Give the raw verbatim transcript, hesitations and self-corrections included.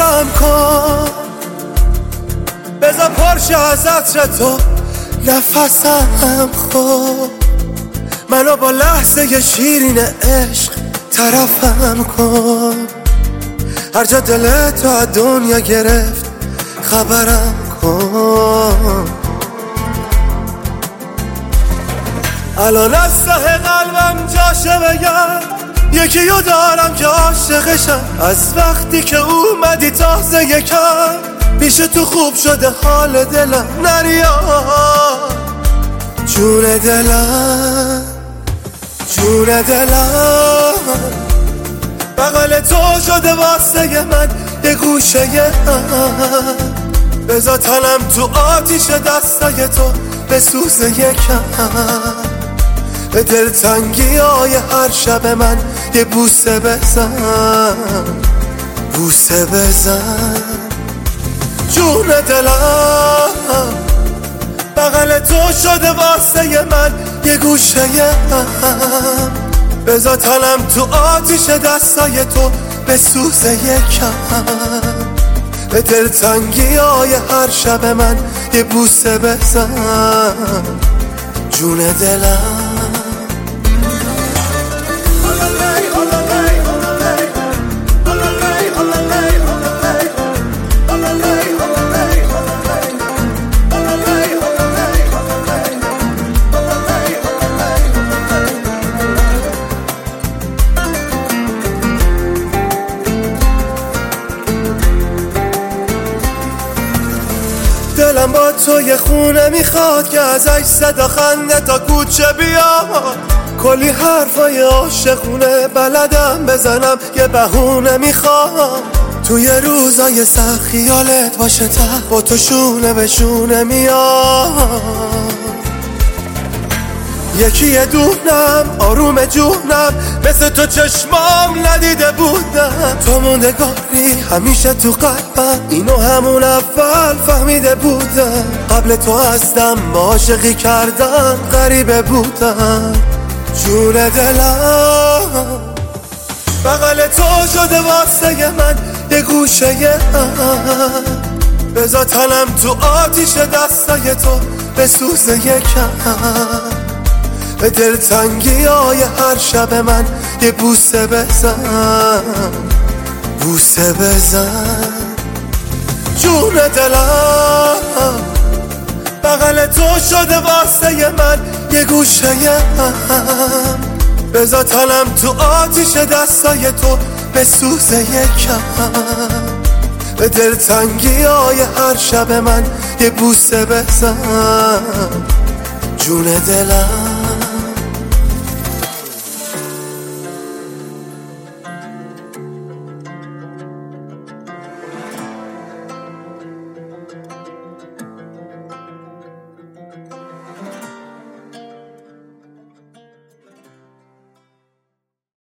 جمعم کن، بذار پرشه از عطر تو نفسم خود، منو با لحظه شیرین عشق طرفم کن. هر جا دلت تو از دنیا گرفت خبرم کن. الان از ته قلبم جاشه بگم، یکی رو دارم که عاشقشم. از وقتی که اومدی تازه یکم پیش تو خوب شده حال دلم. نریا جون دلم، جون دلم، بغل تو شده واسه من یه گوشه هم. بذار تنم تو آتیش دستای تو بسوزه یکم. به دلتنگی های هر شب من یه بوسه بزن، بوسه بزن. جون دلم، بغل تو شده واسه من یه گوشه هم. بذار تنم تو آتیش دستای تو بسوزه یکم. به دلتنگی های هر شب من یه بوسه بزن، جون دلم. دلم با تو یه خونه میخواد که ازش صدا خنده تا کوچه بیاد. کلی حرفای عاشقونه بلدم بزنم، یه بهونه میخوام. توی روزای سخت خیالت باشه ته با تو شونه به شونه میاد. یکی دونم آروم جونم، مثل تو چشمام ندیده بودم. تو موندگاری همیشه تو قلبم، اینو همون اول فهمیده بودم. قبل تو هستم عاشقی کردن غریبه بودم. جون دلم، بغل تو شده واسه من یه گوشه هم. بذار تنم تو آتیش دستای تو بسوزه یکم. به دلتنگی های هر شب من یه بوسه بزن، بوسه بزن. جون دلم، بغل تو شده واسه من یه گوشه هم. بذار تنم تو آتیش دستای تو بسوزه یکم. به دلتنگی های هر شب من یه بوسه بزن، جون دلم.